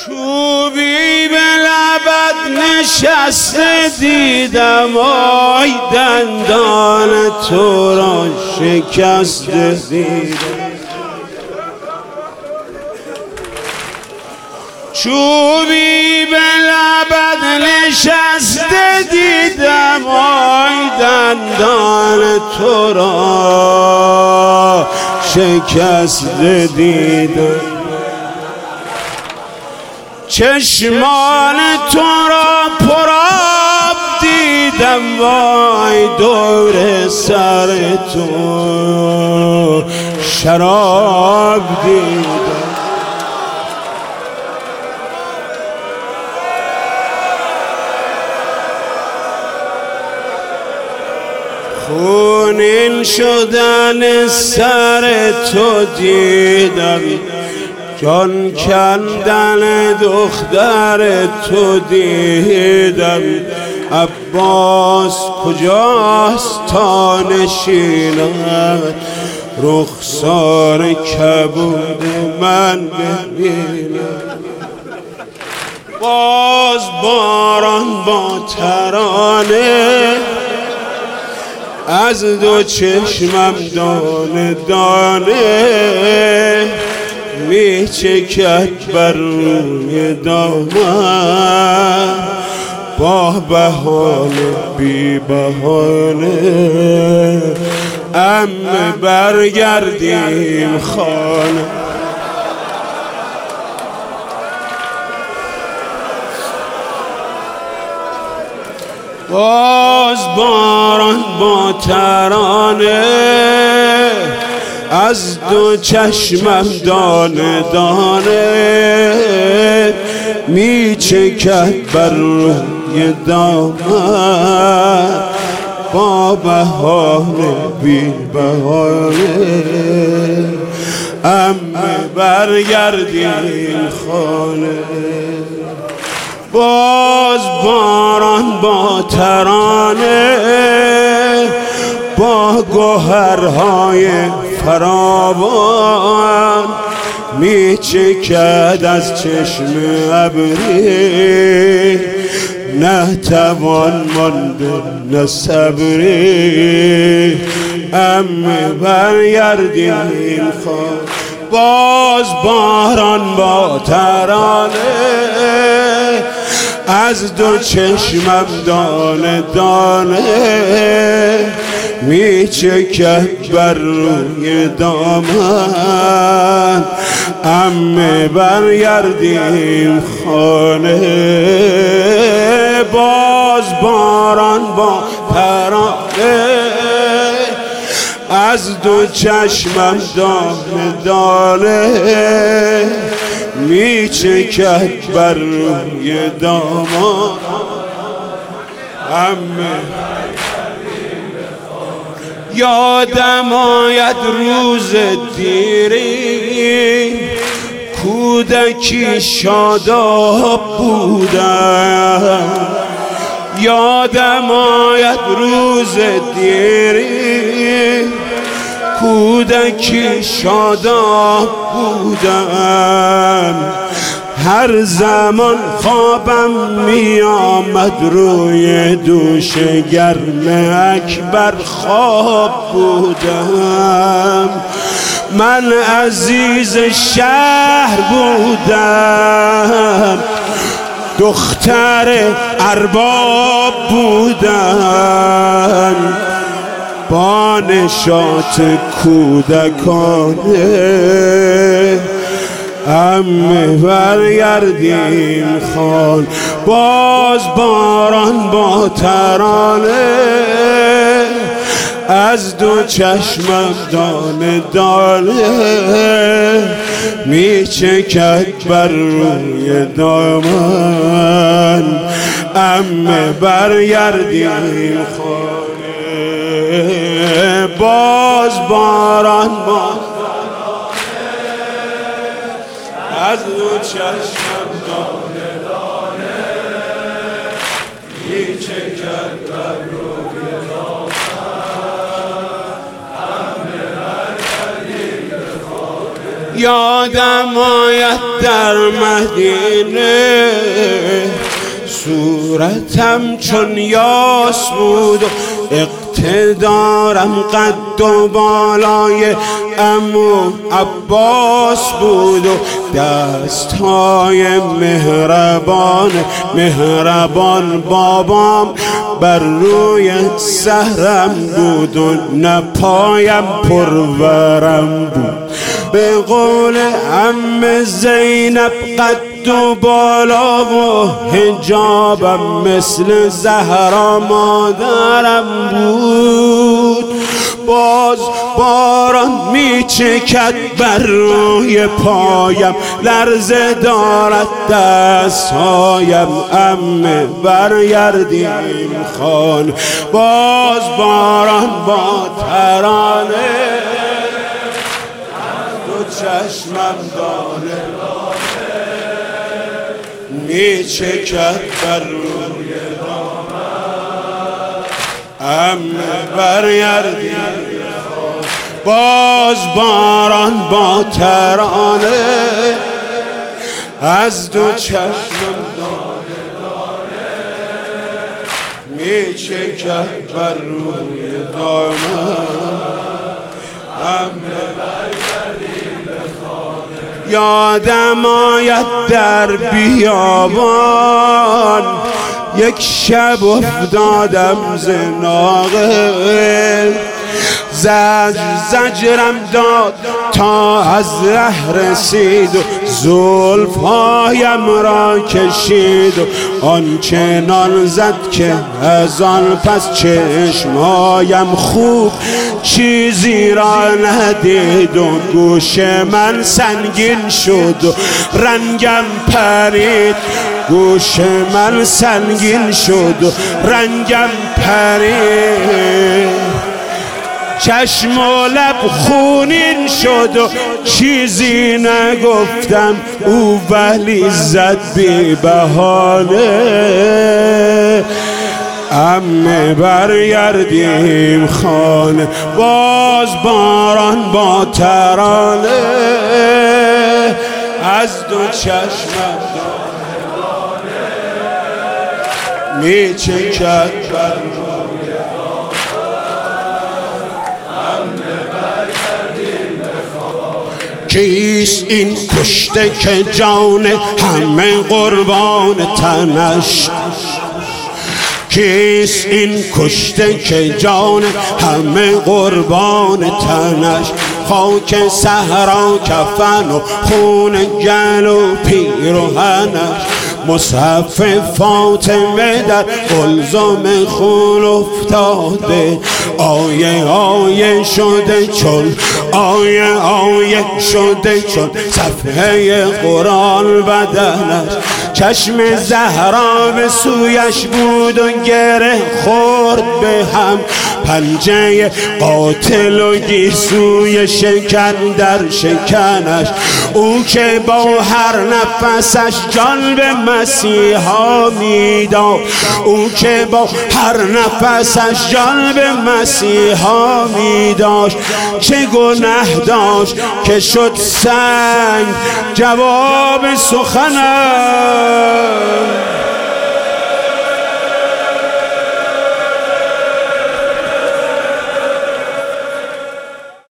چوبی به لبت نشسته دیدم، آی دندان تو را شکسته دیدم. چوبی به لبت نشسته دیدم، آی دندان تو را شکسته دیدم. چشمان تو را پرآب دیدم، وای دور سر تو شراب دیدم. خونین شدن سر تو دیدم، جان کندن دختر تو دیدم. عباس کجاست تا نشیند، رخسار کبود من ببینم. باز باران با ترانه از دو چشمم دانه دانه می چکد بر روی دامن، با بهانه بی بهانه. عمه برگردیم خانه. باز باران با ترانه از دو چشمم دانه دانه می چکد بر روی دامن، با بهانه بی بهانه. عمه برگردیم خانه. باز باران با ترانه با گوهرهای فراوان می چکد از چشم ابری، نه توان مانده نه صبری. عمه برگردیم خانه. باز باران با ترانه از دو چشمم دانه دانه می چکد بر روی دامن. عمه برگردیم خانه. باز باران با ترانه از دو چشمم دانه دانه می چکد بر روی دامان. عمه یادم آید روز دیری، کودکی شاداب بودم. یادم آید روز دیری، کودکی شاداب بودم. هر زمان خوابم می آمد روی دوش گرم اکبر خواب بودم. من عزیز شهر بودم، دختر ارباب بودم. با نشاط کودکانه عمه برگردیم خان. باز باران با ترانه از دو چشمم دانه دانه می چکد بر روی دامن. عمه برگردیم خانه. باز باران با از دو چشمم دانه دانه می چکد بر روی دامن. عمه برگردیم خانه. یادم آید در مدینه صورتم چون یاس بود و اقتدارم قد و بالای عمو عباس بود و دستهای مهربان بابام بر روی سهرم بود و نپایم پرورم بود. به قول عم زینب قد و بالا و حجابم مثل زهرا مادرم بود. باز باران میچکد بر روی پایم، لرزه دارد دستهایم. عمه برگردیم خانه، باز باران با ترانه چشمم دانه میچکد بر روی دامن. عمه برگردیم باز باران با ترانه از دو چشمم دانه میچکد بر روی دامن. عمه یادم آید در بیابان یک شب افتادم ز ناقه، زجرم داد تا از ره رسید و زلفهایم را کشید و آنچنان زد که از آن پس چشمهایم خوب چیزی را ندید و گوش من سنگین شد و رنگم پرید. گوش من سنگین شد و رنگم پرید، چشم و لب خونین شد و چیزی نگفتم، او ولی زد بی بهانه. عمه برگردیم خانه، باز باران با ترانه از دو چشمم میچکد بر روی کیست این کشته که جان همه قربان تنش؟ کیست این کشته که جان همه قربان تنش؟ خاک صحرا کفن و خون گل و پیرهنش، مصحف فاطمه در قلزم خون افتاده. آیه آیه شده چون آیه شده چون صفحه قرآن بدنش. چشم زهرا به سویش بود و گره خورد به هم، پنجه قاتل و گیسوی شکن در شکنش. او که با هر نفسش جان به مسیحا میداد، او که با هر نفسش جان به مسیحا میداشت. چه گناه داشت که شد سنگ جواب سخنش؟